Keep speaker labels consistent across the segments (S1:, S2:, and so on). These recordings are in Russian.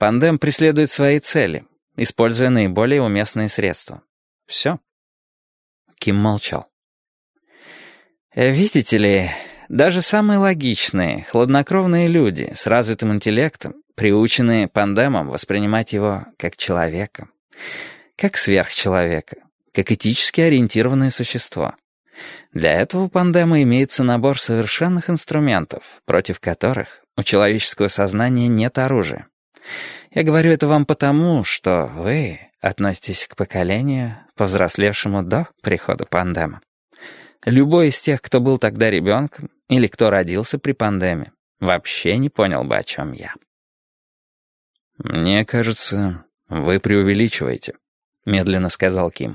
S1: пандем преследует свои цели, используя наиболее уместные средства. Все. Ким молчал. Видите ли, даже самые логичные, хладнокровные люди с развитым интеллектом приучены пандемом воспринимать его как человека, как сверхчеловека, как этически ориентированное существо. Для этого у пандема имеется набор совершенных инструментов, против которых у человеческого сознания нет оружия. Я говорю это вам потому, что вы относитесь к поколению, повзрослевшему до прихода пандема. Любой из тех, кто был тогда ребенком или кто родился при пандеме, вообще не понял бы, о чем я. «Мне кажется, вы преувеличиваете», — медленно сказал Ким.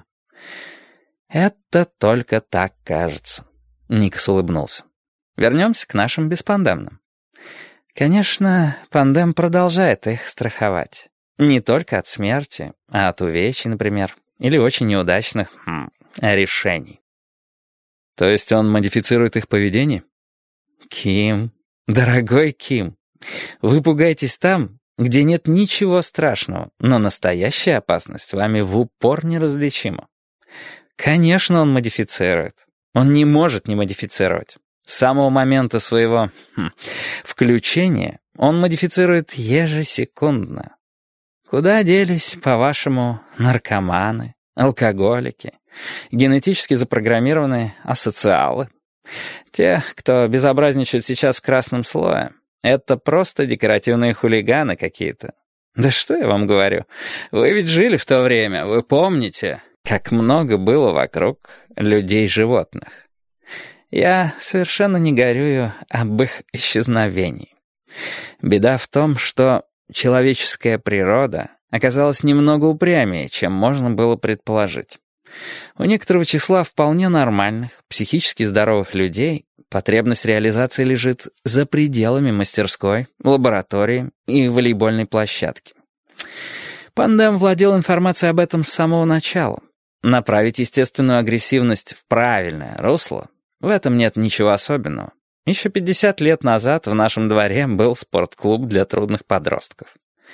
S1: «Это только так кажется», — Никас улыбнулся. «Вернемся к нашим беспандемным. Конечно, пандем продолжает их страховать. Не только от смерти, а от увечий, например, или очень неудачных решений». «То есть он модифицирует их поведение?» «Ким, дорогой Ким, вы пугаетесь там, где нет ничего страшного, но настоящая опасность вами в упор неразличима. Конечно, он модифицирует. Он не может не модифицировать. С самого момента своего включения он модифицирует ежесекундно. Куда делись, по-вашему, наркоманы, алкоголики, генетически запрограммированные асоциалы? Те, кто безобразничает сейчас в красном слое, это просто декоративные хулиганы какие-то. Да что я вам говорю? Вы ведь жили в то время, вы помните, как много было вокруг людей-животных. Я совершенно не горюю об их исчезновении. Беда в том, что человеческая природа оказалась немного упрямее, чем можно было предположить. У некоторого числа вполне нормальных, психически здоровых людей потребность реализации лежит за пределами мастерской, лаборатории и волейбольной площадки. Пандем владел информацией об этом с самого начала. Направить естественную агрессивность в правильное русло — в этом нет ничего особенного. Еще 50 лет назад в нашем дворе был спортклуб для трудных подростков.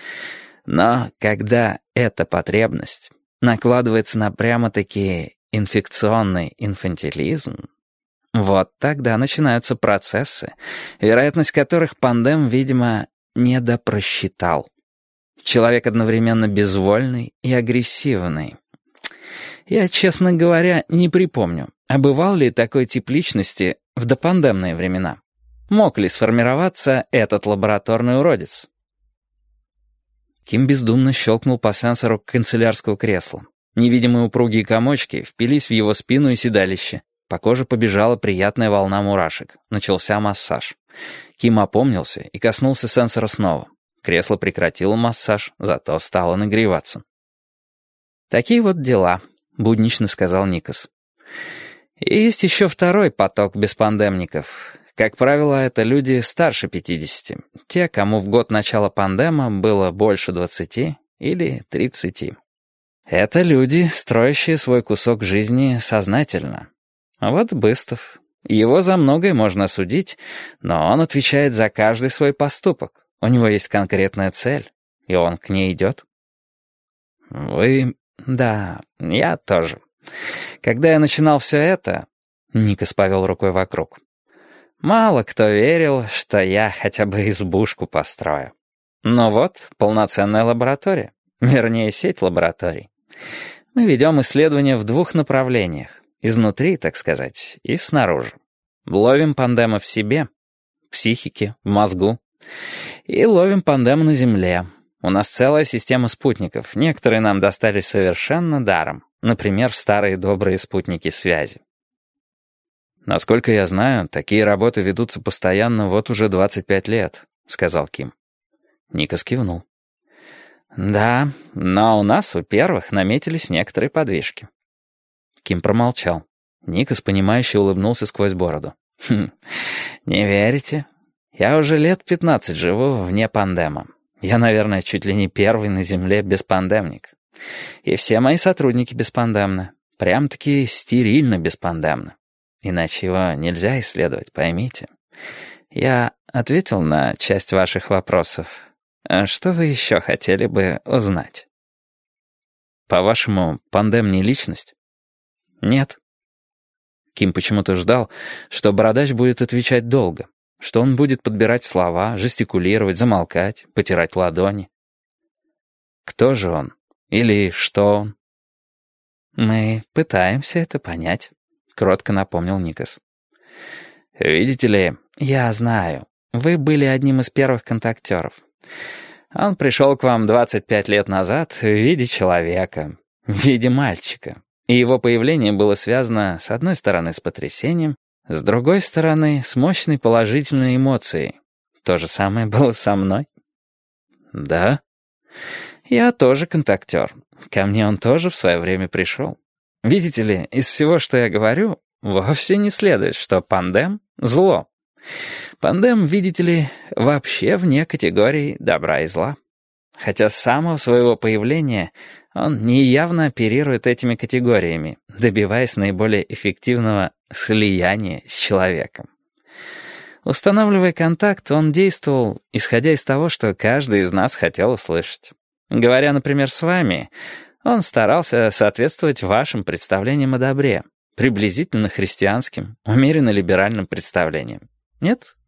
S1: Но когда эта потребность накладывается на прямо-таки инфекционный инфантилизм, вот тогда начинаются процессы, вероятность которых пандем, видимо, недопросчитал. Человек одновременно безвольный и агрессивный. Я, честно говоря, не припомню, а бывал ли такой тип личности в допандемные времена. Мог ли сформироваться этот лабораторный уродец? Ким бездумно щелкнул по сенсору канцелярского кресла. Невидимые упругие комочки впились в его спину и седалище. По коже побежала приятная волна мурашек. Начался массаж. Ким опомнился и коснулся сенсора снова. Кресло прекратило массаж, зато стало нагреваться. «Такие вот дела», — буднично сказал Никас. «И есть еще второй поток беспандемников. Как правило, это люди старше 50. Те, кому в год начала пандема было больше 20 или 30. Это люди, строящие свой кусок жизни сознательно. А вот Быстов. Его за многое можно осудить, но он отвечает за каждый свой поступок. У него есть конкретная цель, и он к ней идет». «Вы...» «Да, я тоже. Когда я начинал все это...» Никас повел рукой вокруг. «Мало кто верил, что я хотя бы избушку построю. Но вот полноценная лаборатория, вернее, сеть лабораторий. Мы ведем исследования в двух направлениях. Изнутри, так сказать, и снаружи. Ловим пандема в себе, в психике, в мозгу. И ловим пандема на Земле. У нас целая система спутников. Некоторые нам достались совершенно даром. Например, старые добрые спутники связи. «Насколько я знаю, такие работы ведутся постоянно вот уже 25 лет», — сказал Ким. Никас кивнул. «Да, но у нас, у первых, наметились некоторые подвижки». Ким промолчал. Никас, понимающе улыбнулся сквозь бороду. «Не верите? Я уже лет 15 живу вне пандема. Я, наверное, чуть ли не первый на Земле беспандемник. И все мои сотрудники беспандемны. Прям-таки стерильно беспандемны. Иначе его нельзя исследовать, поймите. Я ответил на часть ваших вопросов. А что вы еще хотели бы узнать? По-вашему, Пандем не личность? Нет. Ким почему-то ждал, что бородач будет отвечать долго, что он будет подбирать слова, жестикулировать, замолкать, потирать ладони. Кто же он? Или что он? Мы пытаемся это понять, кротко напомнил Никас. Видите ли, я знаю, вы были одним из первых контактеров. Он пришел к вам 25 лет назад в виде человека, в виде мальчика. И его появление было связано, с одной стороны, с потрясением, с другой стороны, с мощной положительной эмоцией. То же самое было со мной. Да? Я тоже контактер. Ко мне он тоже в свое время пришел. Видите ли, из всего, что я говорю, вовсе не следует, что Пандем — зло. Пандем, видите ли, вообще вне категории добра и зла. Хотя с самого своего появления он неявно оперирует этими категориями, добиваясь наиболее эффективного слияния с человеком. Устанавливая контакт, он действовал, исходя из того, что каждый из нас хотел услышать. Говоря, например, с вами, он старался соответствовать вашим представлениям о добре, приблизительно христианским, умеренно либеральным представлениям. Нет?